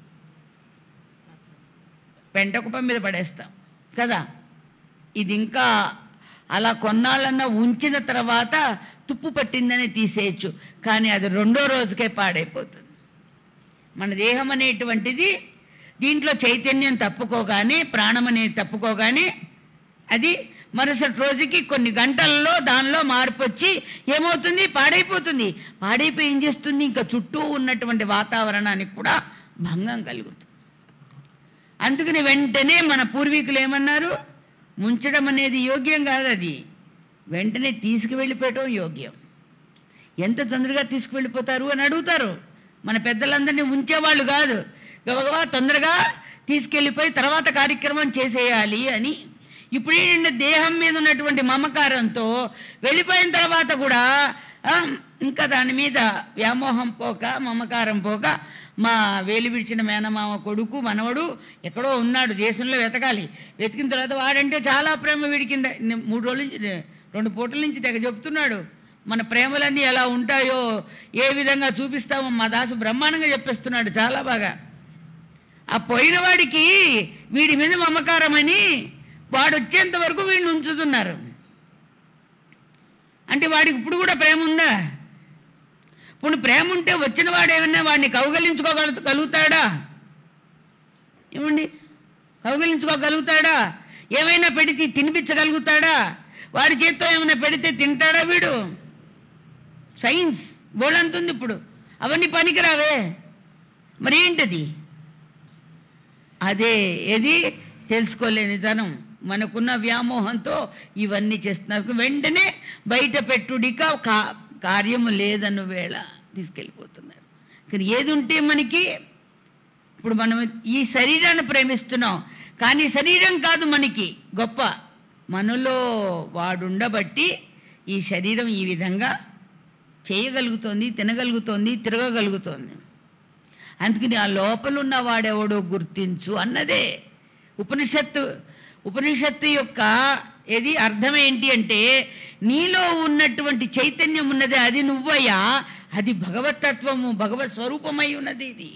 పెంట కుప్ప మీద పడేస్తాం కదా. ఇది ఇంకా అలా కొన్నాళ్ళన్నా ఉంచిన తర్వాత తుప్పు పట్టిందని తీసేయచ్చు, కానీ అది రెండో రోజుకే పాడైపోతుంది. మన దేహం అనేటువంటిది దీంట్లో చైతన్యం తప్పుకోగానే, ప్రాణం అనేది తప్పుకోగానే అది మరుసటి రోజుకి కొన్ని గంటల్లో దానిలో మార్పు వచ్చి ఏమవుతుంది? పాడైపోతుంది. పాడైపోయి ఏం చేస్తుంది? ఇంకా చుట్టూ ఉన్నటువంటి వాతావరణానికి కూడా భంగం కలుగుతుంది. అందుకని వెంటనే మన పూర్వీకులు ఏమన్నారు? ముంచడం అనేది యోగ్యం కాదు, అది వెంటనే తీసుకువెళ్ళిపోవటం యోగ్యం. ఎంత తొందరగా తీసుకువెళ్ళిపోతారు అని అడుగుతారు. మన పెద్దలందరినీ ఉంచేవాళ్ళు కాదు, గబగబా తొందరగా తీసుకెళ్ళిపోయి తర్వాత కార్యక్రమం చేసేయాలి అని. ఇప్పుడేంటంటే దేహం మీద ఉన్నటువంటి మమకారంతో వెళ్ళిపోయిన తర్వాత కూడా ఇంకా దాని మీద వ్యామోహం పోక, మమకారం పోక, మా వేలు విడిచిన మేనమామ కొడుకు మనవడు ఎక్కడో ఉన్నాడు, దేశంలో వెతకాలి. వెతికిన తర్వాత వాడంటే చాలా ప్రేమ వీడికింద. మూడు రోజుల నుంచి, రెండు పూటల నుంచి తెగ చెప్తున్నాడు. మన ప్రేమలన్నీ ఎలా ఉంటాయో ఏ విధంగా చూపిస్తామో మా దాసు బ్రహ్మాండంగా చెప్పేస్తున్నాడు చాలా బాగా. ఆ పోయిన వాడికి వీడి మీద మమకారమని వాడు వచ్చేంత వరకు వీడిని ఉంచుతున్నారు. అంటే వాడికి ఇప్పుడు కూడా ప్రేమ ఉందా? ఇప్పుడు ప్రేమ ఉంటే వచ్చిన వాడు ఏమన్నా వాడిని కౌగలించుకోగల కలుగుతాడా? ఏమండి, కౌగలించుకోగలుగుతాడా? ఏమైనా పెడితే తినిపించగలుగుతాడా? వాడి చేత్తో ఏమైనా పెడితే తింటాడా వీడు? సైన్స్ బోళంతుంది ఇప్పుడు. అవన్నీ పనికిరావే. మరి ఏంటది? అదే ఏది తెలుసుకోలేనితనం. మనకున్న వ్యామోహంతో ఇవన్నీ చేస్తున్నారు. వెంటనే బయట పెట్టుడిక కా కార్యము లేదన్న వేళ తీసుకెళ్ళిపోతున్నారు. కానీ ఏది ఉంటే మనకి, ఇప్పుడు మనం ఈ శరీరాన్ని ప్రేమిస్తున్నాం, కానీ శరీరం కాదు మనకి గొప్ప, మనలో వాడుండబట్టి ఈ శరీరం ఈ విధంగా చేయగలుగుతోంది, తినగలుగుతోంది, తిరగగలుగుతోంది. అందుకని ఆ లోపల ఉన్న వాడెవడో గుర్తించు అన్నదే ఉపనిషత్తు. ఉపనిషత్తు యొక్క ఏది అర్థం ఏంటి అంటే, నీలో ఉన్నటువంటి చైతన్యం ఉన్నది, అది నువ్వయ్యా, అది భగవతత్వము, భగవత్ స్వరూపమై ఉన్నది. ఇది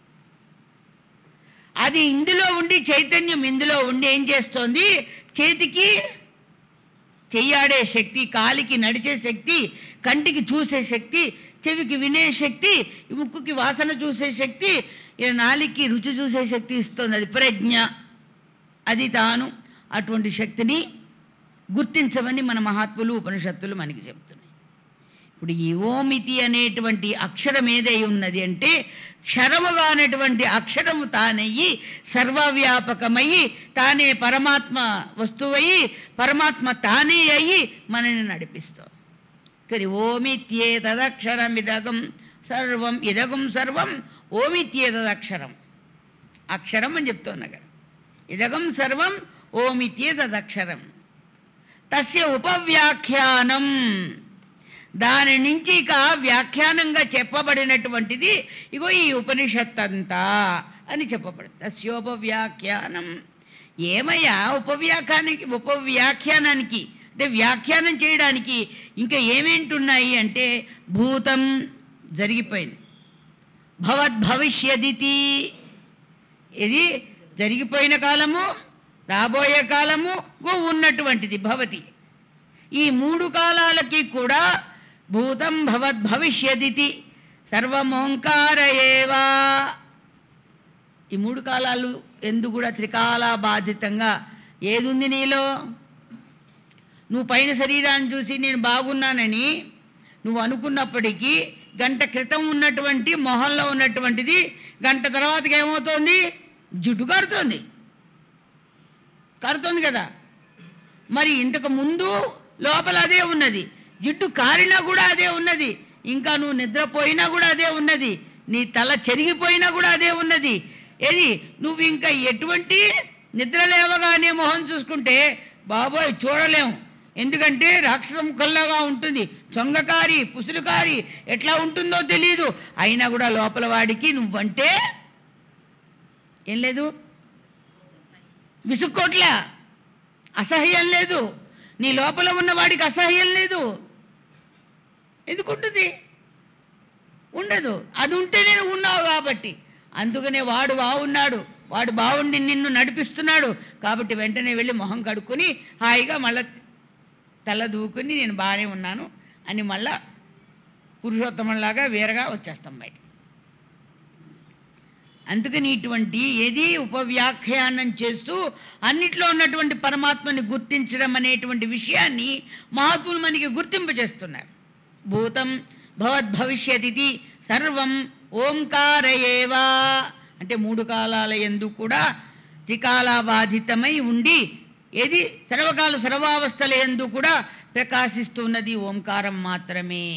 అది ఇందులో ఉండి, చైతన్యం ఇందులో ఉండి ఏం చేస్తోంది? చేతికి చెయ్యాడే శక్తి, కాలికి నడిచే శక్తి, కంటికి చూసే శక్తి, చెవికి వినే శక్తి, ముక్కుకి వాసన చూసే శక్తి, నాలికి రుచి చూసే శక్తి ఇస్తుంది. అది ప్రజ్ఞ, అది తాను. అటువంటి శక్తిని గుర్తించమని మన మహాత్ములు ఉపనిషత్తులు మనకి చెప్తున్నాయి. ఇప్పుడు ఈ ఓమితి అనేటువంటి అక్షరం ఏదై ఉన్నది అంటే, క్షరముగా అనేటువంటి అక్షరము తానయ్యి సర్వవ్యాపకమయ్యి తానే పరమాత్మ వస్తువయ్యి పరమాత్మ తానే అయ్యి మనని నడిపిస్తాం. కానీ ఓమిత్యే తదక్షరమిదగం సర్వం ఇదగం సర్వం ఓమిత్యేతదక్షరం, అక్షరం అని చెప్తోంది అక్కడ. ఇదగం సర్వం ఓమిత్యేతదక్షరం. తస్య ఉపవ్యాఖ్యానం, దాని నుంచి ఇక వ్యాఖ్యానంగా చెప్పబడినటువంటిది ఇగో ఈ ఉపనిషత్ అంతా అని చెప్పబడింది. తస్యోపవ్యాఖ్యానం. ఏమయ్యా ఉపవ్యాఖ్యానికి ఉపవ్యాఖ్యానానికి అంటే వ్యాఖ్యానం చేయడానికి ఇంకా ఏమేంటున్నాయి అంటే భూతం జరిగిపోయింది, భవద్భవిష్యదితి ఇది జరిగిపోయిన కాలము, రాబోయే కాలము ఉన్నటువంటిది భవతి. ఈ మూడు కాలాలకి కూడా భూతం భవద్భవిష్యదితి సర్వమోంకార ఏవా. ఈ మూడు కాలాలు ఎందు కూడా త్రికాల బాధితంగా ఏది ఉంది నీలో? నువ్వు పైన శరీరాన్ని చూసి నేను బాగున్నానని నువ్వు అనుకున్నప్పటికీ గంట క్రితం ఉన్నటువంటి మొహంలో ఉన్నటువంటిది గంట తర్వాతకి ఏమవుతోంది? జుట్టు కారుతోంది, కారుతోంది కదా. మరి ఇంతకు ముందు లోపల అదే ఉన్నది, జుట్టు కారినా కూడా అదే ఉన్నది, ఇంకా నువ్వు నిద్రపోయినా కూడా అదే ఉన్నది, నీ తల చెరిగిపోయినా కూడా అదే ఉన్నది. ఏది నువ్వు ఇంకా ఎటువంటి నిద్ర లేవగానే మొహం చూసుకుంటే బాబోయ్ చూడలేము, ఎందుకంటే రాక్షస ముఖంలాగా ఉంటుంది, చొంగకారి పుసులుకారి ఎట్లా ఉంటుందో తెలియదు. అయినా కూడా లోపల వాడికి నువ్వంటే ఏం లేదు, విసుక్కోట్లా, అసహ్యం లేదు. నీ లోపల ఉన్న వాడికి అసహ్యం లేదు. ఎందుకుంటుంది? ఉండదు. అది ఉంటే నేను ఉన్నావు కాబట్టి. అందుకనే వాడు బాగున్నాడు, వాడు బాగుండి నిన్ను నడిపిస్తున్నాడు కాబట్టి వెంటనే వెళ్ళి మొహం కడుక్కొని హాయిగా మళ్ళీ తల దూకుని నేను బాగానే ఉన్నాను అని మళ్ళా పురుషోత్తమంలాగా వేరగా వచ్చేస్తాం బయట. అందుకని ఇటువంటి ఏది ఉపవ్యాఖ్యానం చేస్తూ అన్నిట్లో ఉన్నటువంటి పరమాత్మని గుర్తించడం అనేటువంటి విషయాన్ని మహాత్ములు మనకి గుర్తింపజేస్తున్నారు. భూతం భవద్భవిష్యతి సర్వం ఓంకార ఏవా అంటే మూడు కాలాల యందు కూడా త్రికాలాబాధితమై ఉండి ఏది సర్వకాల సర్వావస్థల యందు కూడా ప్రకాశిస్తున్నది ఓంకారం మాత్రమే.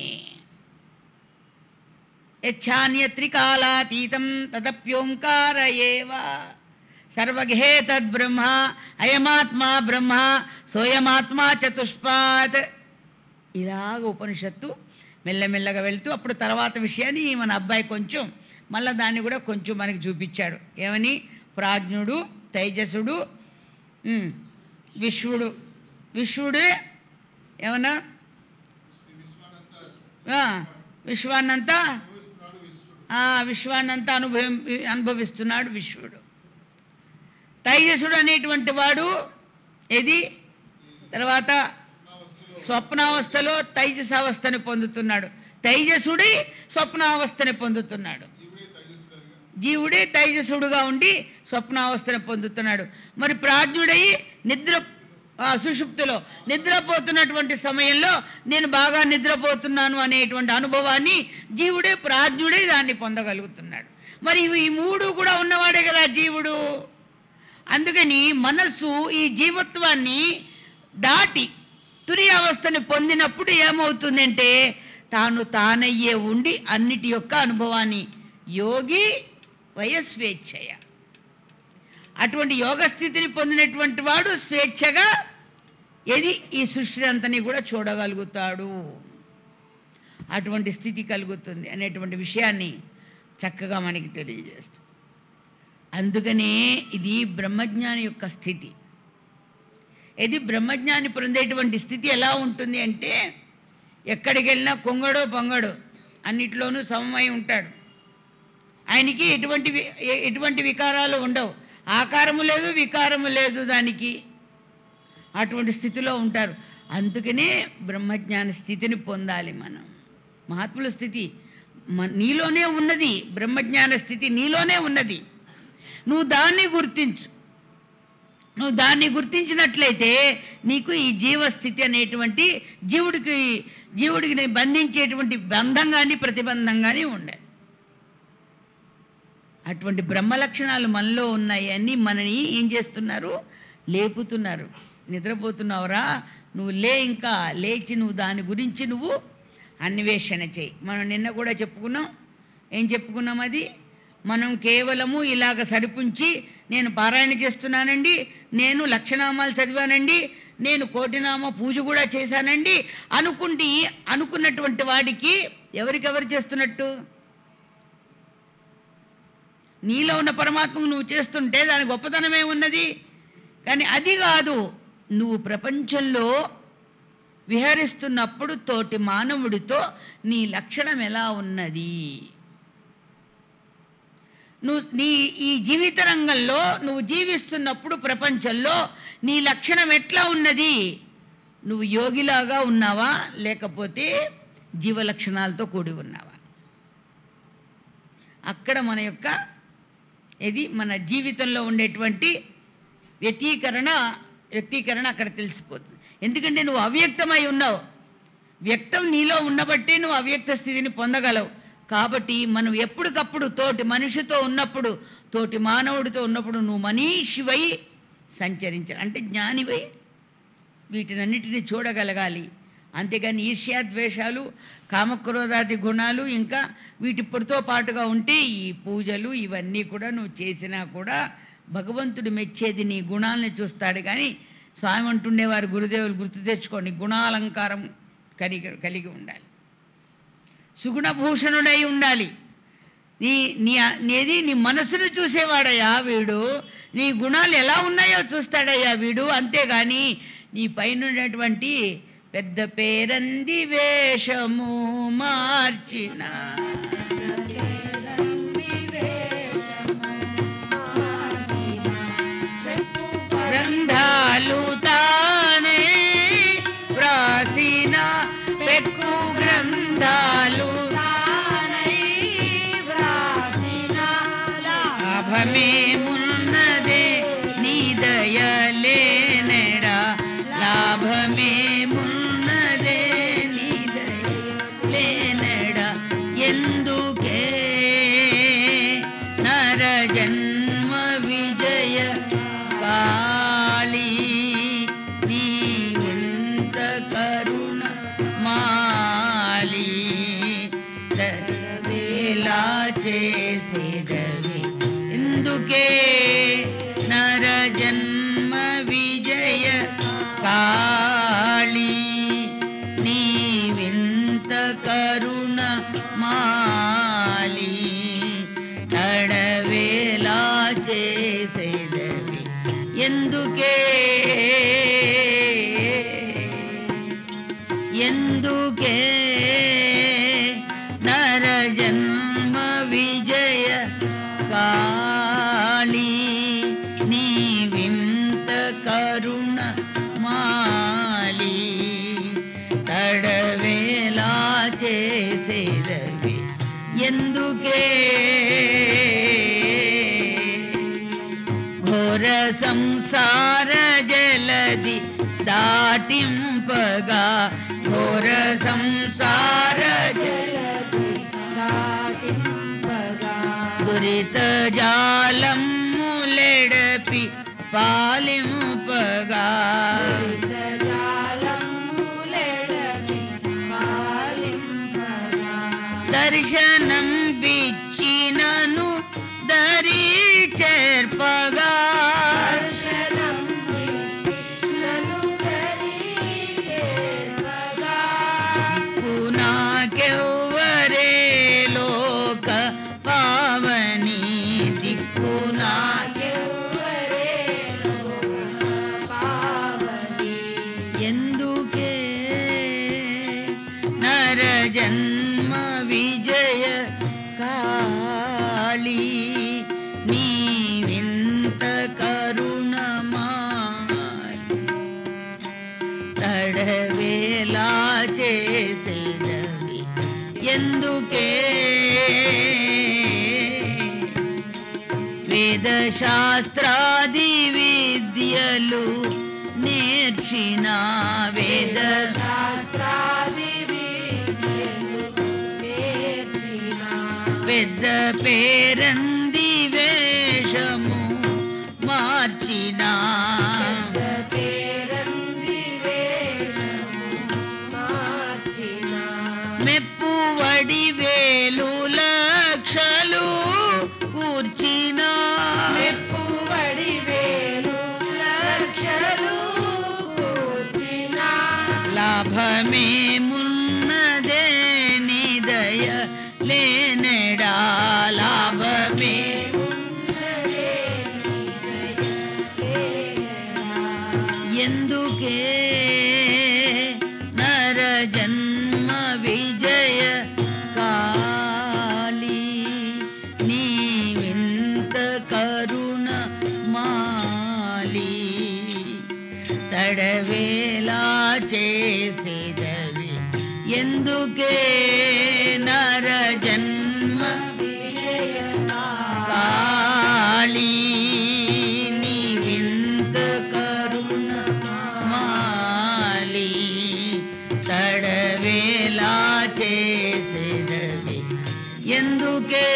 యచ్ఛాన్య త్రికాలాతీతం తదప్యోంకార ఏవ సర్వగహే తద్బ్రహ్మ అయమాత్మా బ్రహ్మ సోయమాత్మా చతుష్పాత్. ఇలాగ ఉపనిషత్తు మెల్లమెల్లగా వెళ్తూ అప్పుడు తర్వాత విషయాన్ని మన అబ్బాయి కొంచెం మళ్ళీ దాన్ని కూడా కొంచెం మనకి చూపించాడు. ఏమని? ప్రాజ్ఞుడు, తైజసుడు, విశ్వడు. విశ్వడే ఏమన్నా విశ్వాన్నంతా విశ్వాన్నంతా అనుభవం అనుభవిస్తున్నాడు విశ్వడు. తైజసుడు అనేటువంటి వాడు ఏది తర్వాత స్వప్నావస్థలో తైజసావస్థని పొందుతున్నాడు. తైజసుడి స్వప్నావస్థని పొందుతున్నాడు. జీవుడే తైజసుడుగా ఉండి స్వప్నావస్థను పొందుతున్నాడు. మరి ప్రాజ్ఞుడై నిద్ర సుషుప్తిలో నిద్రపోతున్నటువంటి సమయంలో నేను బాగా నిద్రపోతున్నాను అనేటువంటి అనుభవాన్ని జీవుడే ప్రాజ్ఞుడే దాన్ని పొందగలుగుతున్నాడు. మరి ఈ మూడు కూడా ఉన్నవాడే కదా జీవుడు. అందుకని మనస్సు ఈ జీవత్వాన్ని దాటి తురి అవస్థని పొందినప్పుడు ఏమవుతుందంటే తాను తానయ్యే ఉండి అన్నిటి యొక్క అనుభవాన్ని యోగి వయస్వేచ్ఛయ అటువంటి యోగ స్థితిని పొందినటువంటి వాడు స్వేచ్ఛగా ఏది ఈ సృష్టి అంతని కూడా చూడగలుగుతాడు. అటువంటి స్థితి కలుగుతుంది అనేటువంటి విషయాన్ని చక్కగా మనకి తెలియజేస్తుంది. అందుకనే ఇది బ్రహ్మజ్ఞాని యొక్క స్థితి. ఇది బ్రహ్మజ్ఞాని పొందేటువంటి స్థితి ఎలా ఉంటుంది అంటే ఎక్కడికి వెళ్ళినా కొంగడో పొంగడో అన్నిట్లోనూ సమమై ఉంటాడు. ఆయనకి ఎటువంటి ఎటువంటి వికారాలు ఉండవు. ఆకారము లేదు, వికారము లేదు దానికి. అటువంటి స్థితిలో ఉంటారు. అందుకనే బ్రహ్మజ్ఞాన స్థితిని పొందాలి మనం. మహాత్ముల స్థితి నీలోనే ఉన్నది, బ్రహ్మజ్ఞాన స్థితి నీలోనే ఉన్నది. నువ్వు దాన్ని గుర్తించు. నువ్వు దాన్ని గుర్తించినట్లయితే నీకు ఈ జీవస్థితి అనేటువంటి జీవుడికి జీవుడికి బంధించేటువంటి బంధం కానీ ప్రతిబంధం కానీ ఉండదు. అటువంటి బ్రహ్మ లక్షణాలు మనలో ఉన్నాయి. అన్నీ మనని ఏం చేస్తున్నారు? లేపుతున్నారు. నిద్రపోతున్నావురా, నువ్వు లే, ఇంకా లేచి నువ్వు దాని గురించి నువ్వు అన్వేషణ చేయి. మనం నిన్న కూడా చెప్పుకున్నాం. ఏం చెప్పుకున్నాం? అది మనం కేవలము ఇలాగ సరిపుంచి నేను పారాయణ చేస్తున్నానండి, నేను లక్షనామాలు చదివానండి, నేను కోటినామ పూజ కూడా చేశానండి అనుకుంటే అనుకున్నటువంటి వాడికి ఎవరికెవరు చేస్తున్నట్టు? నీలో ఉన్న పరమాత్మకు నువ్వు చేస్తుంటే దాని గొప్పతనమే ఉన్నది. కానీ అది కాదు, నువ్వు ప్రపంచంలో విహరిస్తున్నప్పుడు తోటి మానవుడితో నీ లక్షణం ఎలా ఉన్నది? నువ్వు నీ ఈ జీవిత రంగంలో నువ్వు జీవిస్తున్నప్పుడు ప్రపంచంలో నీ లక్షణం ఎట్లా ఉన్నది? నువ్వు యోగిలాగా ఉన్నావా, లేకపోతే జీవ లక్షణాలతో కూడి ఉన్నావా? అక్కడ మన యొక్క ఇది మన జీవితంలో ఉండేటువంటి వ్యక్తీకరణ వ్యక్తీకరణ అక్కడ తెలిసిపోతుంది. ఎందుకంటే నువ్వు అవ్యక్తమై ఉన్నావు. వ్యక్తం నీలో ఉన్నబట్టే నువ్వు అవ్యక్త స్థితిని పొందగలవు. కాబట్టి మనం ఎప్పటికప్పుడు తోటి మనిషితో ఉన్నప్పుడు, తోటి మానవుడితో ఉన్నప్పుడు నువ్వు మనీషివై సంచరించాలి. అంటే జ్ఞానివై వీటినన్నిటిని చూడగలగాలి. అంతేగాని ఈర్ష్యాద్వేషాలు, కామక్రోధాది గుణాలు ఇంకా వీటిప్పటితో పాటుగా ఉంటే ఈ పూజలు ఇవన్నీ కూడా నువ్వు చేసినా కూడా భగవంతుడు మెచ్చేది నీ గుణాలని చూస్తాడు. కానీ స్వామి అంటుండేవారు, గురుదేవులు గుర్తు తెచ్చుకోండి, గుణాలంకారం కలిగి కలిగి ఉండాలి, సుగుణభూషణుడై ఉండాలి. నీ నీ నేది నీ మనసును చూసేవాడయ్యా వీడు, నీ గుణాలు ఎలా ఉన్నాయో చూస్తాడయ్యా వీడు. అంతేగాని నీ పైన ఉన్నటువంటి పెద్ద పేరంది వేషము మార్చిన గ్రంథాలు తానే వ్రాసిన పెక్కు గ్రంథాలు లాభమేమున్నదే నీ దయలేనెడా, లాభమేమున్నదే నీ దయలేనెడా. ఎందుకే నర జన్మ విజయ కాళీ నీ వింత కరుణ మాలి వేలా చేసేదవి. ఎందుకే నర జన్మ విజయ కాళీ నీ వింత కరుణ మాలి తడవేలా చేసేదవి. ఎందుకే ఎందుకే నర జన్మ విజయ కాళీ నీ వింత కరుణ మాలి తడవేలా చేసేదవి. ఎందుకే ఘోర సంసార జలది దాటింపగా, ఘోర సంసార జలది దాటింపగా దురిత జాలములెడపి పాలింపగా, దర్శనం బిచ్చినను దరి చేర్పగా, నాకెవ్వరే లోక పావని దిక్కు, నాకెవ్వరే లోక పావని. ఎందుకే నర జన్మ విజయ కాళీ నీ వింత కరుణ మాలి తడవేలా చేసేదవి. ఎందుకే వేద శాస్త్రాది విద్యలు నేర్చిన, వేద శాస్త్రాది విద్యలు నేర్చిన పెద్ద పేరంది వేషము మార్చిన, లాభమేమున్నదే నీ దయ లేనెడా లాభమే ఎందుకే నర జన్మ విజయ కాళీ నీవింత కరుణ మాలి తడవేలా చేసేదవి ఎందుకే నర జన్మ విజయ కాళీ నీవింత కరుణ మాలి తడవేలా చేసేదవి ఎందుకే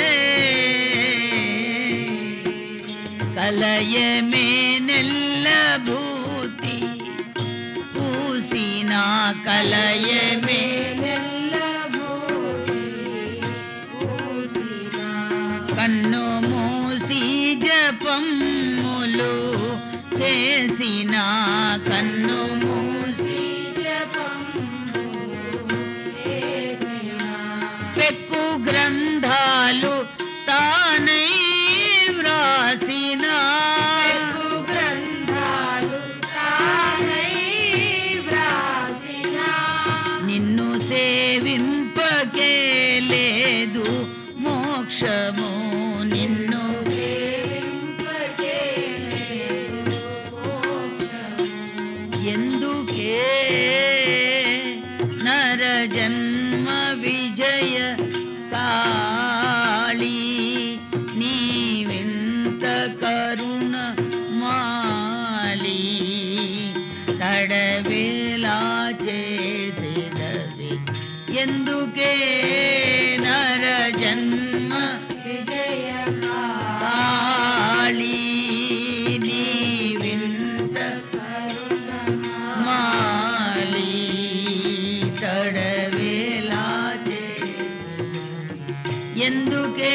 కలయమే నెల్ల భూతి పూసిన కలయమే నెల్ల భూతి పూసిన కన్ను మూసి జపములు చేసిన కన్ను మూసి జపములు చేసిన పెక్కు గ్రంథాలు తానై వ్రాసిన గ్రంథాలు తానై వ్రాసిన నిన్ను సేవింపకే లేదు మోక్షము నిన్ను సేవింపకే లేదు మోక్షము ఎందుకే నర జన్మ విజయ కాళీ నీవింత కరుణ మాలి తడవేలా చేసేదవి ఎందుకే నర జన్మ విజయ కాళీ నీవింత కరుణ మాలి తడవేలా చేసేదవి ఎందుకే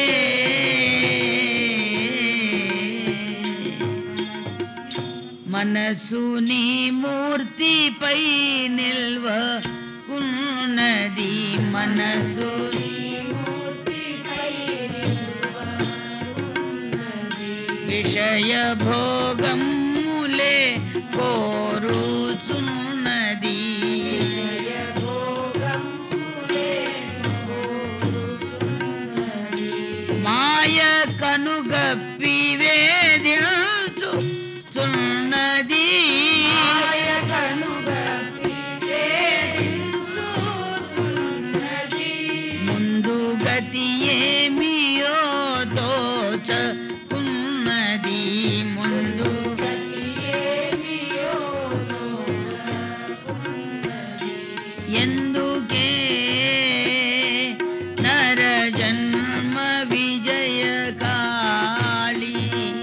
మనసు నీ మూర్తిపై నిల్వ ఉన్నది మనసు విషయ భోగములే కోరుచున్నది మాయ కనుగప్పి వేదించు చున్నది ముందు గతి ఏమియో తోచకున్నది ముందు ఎందుకే నర జన్మ విజయ కాళీ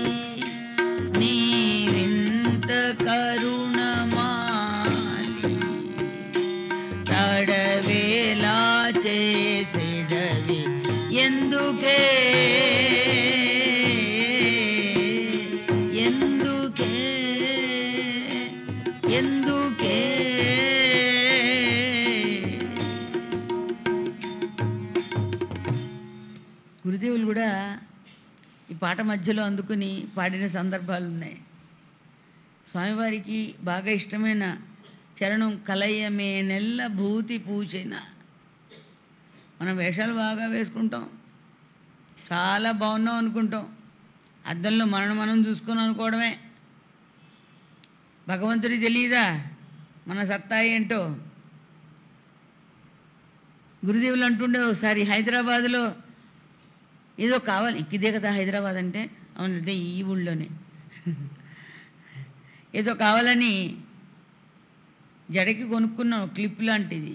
నీవింత కరుణ మాలి తడవేలా చేసేదవి ఎందుకే ఎందుకే ఎందుకే గురుదేవులు కూడా ఈ పాట మధ్యలో అందుకుని పాడిన సందర్భాలు ఉన్నాయి. స్వామివారికి బాగా ఇష్టమైన చరణం కలయమే నెల్ల భూతి పూచిన. మనం వేషాలు బాగా వేసుకుంటాం, చాలా బాగున్నాం అనుకుంటాం, అద్దంలో మనను మనం చూసుకొని అనుకోవడమే. భగవంతుడికి తెలియదా మన సత్తా ఏంటో? గురుదేవులు అంటుండే ఒకసారి హైదరాబాద్లో ఏదో కావాలి, ఇదే కదా హైదరాబాద్ అంటే, అవును అదే ఈ ఊళ్ళోనే, ఏదో కావాలని జడకి కొనుక్కున్నాం క్లిప్ లాంటిది.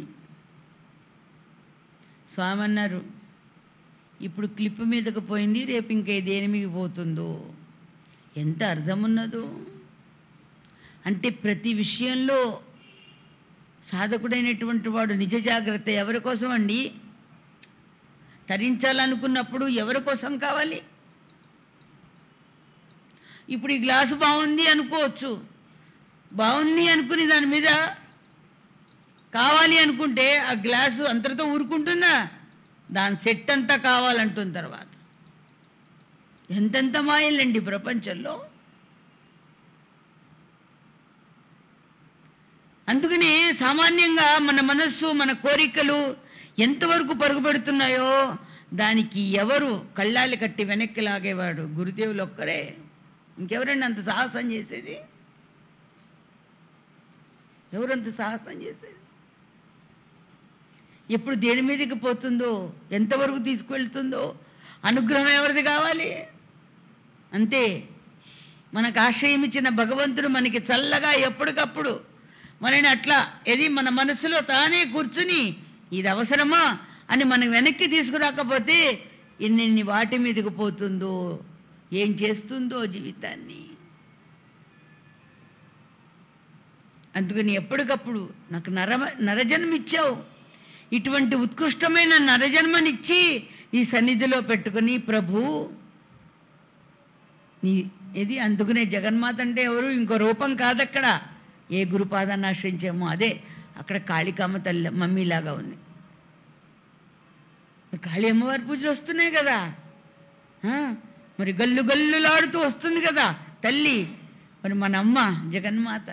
స్వామి అన్నారు, ఇప్పుడు క్లిప్ మీదకు పోయింది, రేపు ఇంకే దేని మీద పోతుందో. ఎంత అర్థం ఉన్నదో అంటే, ప్రతి విషయంలో సాధకుడైనటువంటి వాడు నిజ జాగ్రత్త ఎవరి కోసం అండి? తరించాలనుకున్నప్పుడు ఎవరి కోసం కావాలి? ఇప్పుడు ఈ గ్లాసు బాగుంది అనుకోవచ్చు, బాగుంది అనుకుని దాని మీద కావాలి అనుకుంటే ఆ గ్లాసు అంతటితో ఊరుకుంటుందా? దాని సెట్ అంతా కావాలంటుంది తర్వాత. ఎంతెంత మాయలండి ప్రపంచంలో. అందుకని సామాన్యంగా మన మనస్సు, మన కోరికలు ఎంతవరకు పరుగుపెడుతున్నాయో దానికి ఎవరు కళ్ళాలి కట్టి వెనక్కి లాగేవాడు? గురుదేవులు ఒక్కరే. ఇంకెవరండి అంత సాహసం చేసేది? ఎవరంత సాహసం చేసేది? ఎప్పుడు దేని మీదకి పోతుందో, ఎంతవరకు తీసుకువెళ్తుందో, అనుగ్రహం ఎవరిది కావాలి? అంతే. మనకు ఆశ్రయం ఇచ్చిన భగవంతుడు మనకి చల్లగా ఎప్పటికప్పుడు మనని అట్లా ఏది మన మనసులో తానే కూర్చుని ఇది అవసరమా అని మనం వెనక్కి తీసుకురాకపోతే ఎన్నెన్ని వాటి మీదకి పోతుందో, ఏం చేస్తుందో జీవితాన్ని. అందుకని ఎప్పటికప్పుడు నాకు నర నరజన్మిచ్చావు, ఇటువంటి ఉత్కృష్టమైన నరజన్మనిచ్చి నీ సన్నిధిలో పెట్టుకుని ప్రభు నీ ఇది. అందుకనే జగన్మాత అంటే ఎవరు? ఇంకో రూపం కాదక్కడ. ఏ గురుపాదాన్ని ఆశ్రయించామో అదే అక్కడ కాళికామ తల్లి మమ్మీలాగా ఉంది. కాళీ అమ్మవారి పూజలు వస్తున్నాయి కదా, మరి గల్లు గల్లులాడుతూ వస్తుంది కదా తల్లి. మరి మన అమ్మ జగన్మాత.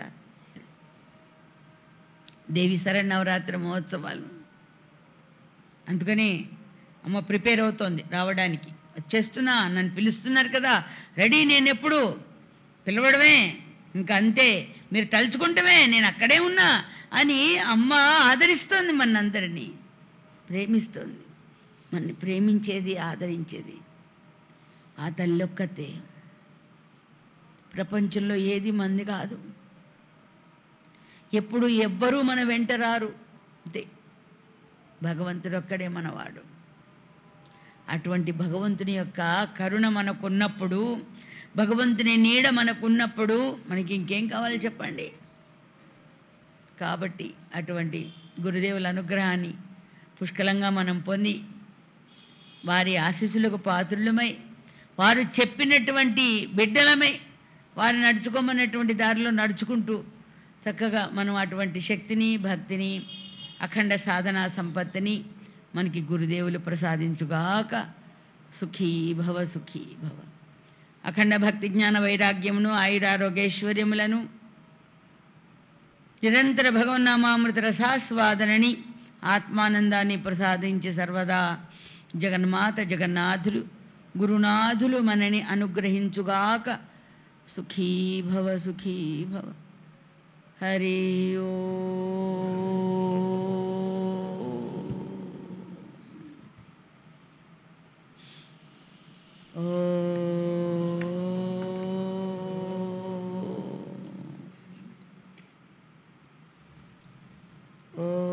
దేవి శరన్నవరాత్రి మహోత్సవాలు. అందుకని అమ్మ ప్రిపేర్ అవుతోంది రావడానికి. వచ్చేస్తున్నా, నన్ను పిలుస్తున్నారు కదా, రెడీ. నేను ఎప్పుడు పిలవడమే, ఇంకా అంతే, మీరు తలుచుకుంటమే నేను అక్కడే ఉన్నా అని అమ్మ ఆదరిస్తోంది, మనందరినీ ప్రేమిస్తోంది. మనని ప్రేమించేది, ఆదరించేది ఆ తల్లొక్కతే. ప్రపంచంలో ఏది మంది కాదు. ఎప్పుడు ఎవ్వరూ మన వెంట రారు. అంతే, భగవంతుడు ఒక్కడే మనవాడు. అటువంటి భగవంతుని యొక్క కరుణ మనకున్నప్పుడు, భగవంతుని నీడ మనకున్నప్పుడు మనకి ఇంకేం కావాలి చెప్పండి. కాబట్టి అటువంటి గురుదేవుల అనుగ్రహాన్ని పుష్కలంగా మనం పొంది వారి ఆశీస్సులకు పాత్రులమై, వారు చెప్పినటువంటి బిడ్డలమై, వారు నడుచుకోమన్నటువంటి దారిలో నడుచుకుంటూ చక్కగా మనం అటువంటి శక్తిని, భక్తిని, అఖండ సాధనా సంపత్తిని మనకి గురుదేవులు ప్రసాదించుగాక. సుఖీ భవ, సుఖీ భవ. అఖండ భక్తి జ్ఞాన వైరాగ్యమును, ఆయురారోగ్యైశ్వర్యములను, నిరంతర భగవన్నామామృత రసాస్వాదనని, ఆత్మానందాన్ని ప్రసాదించి సర్వదా జగన్మాత జగన్నాథులు గురునాథులు మనని అనుగ్రహించుగాక. సుఖీ భవ, సుఖీ భవ. హరి ఓ ఓ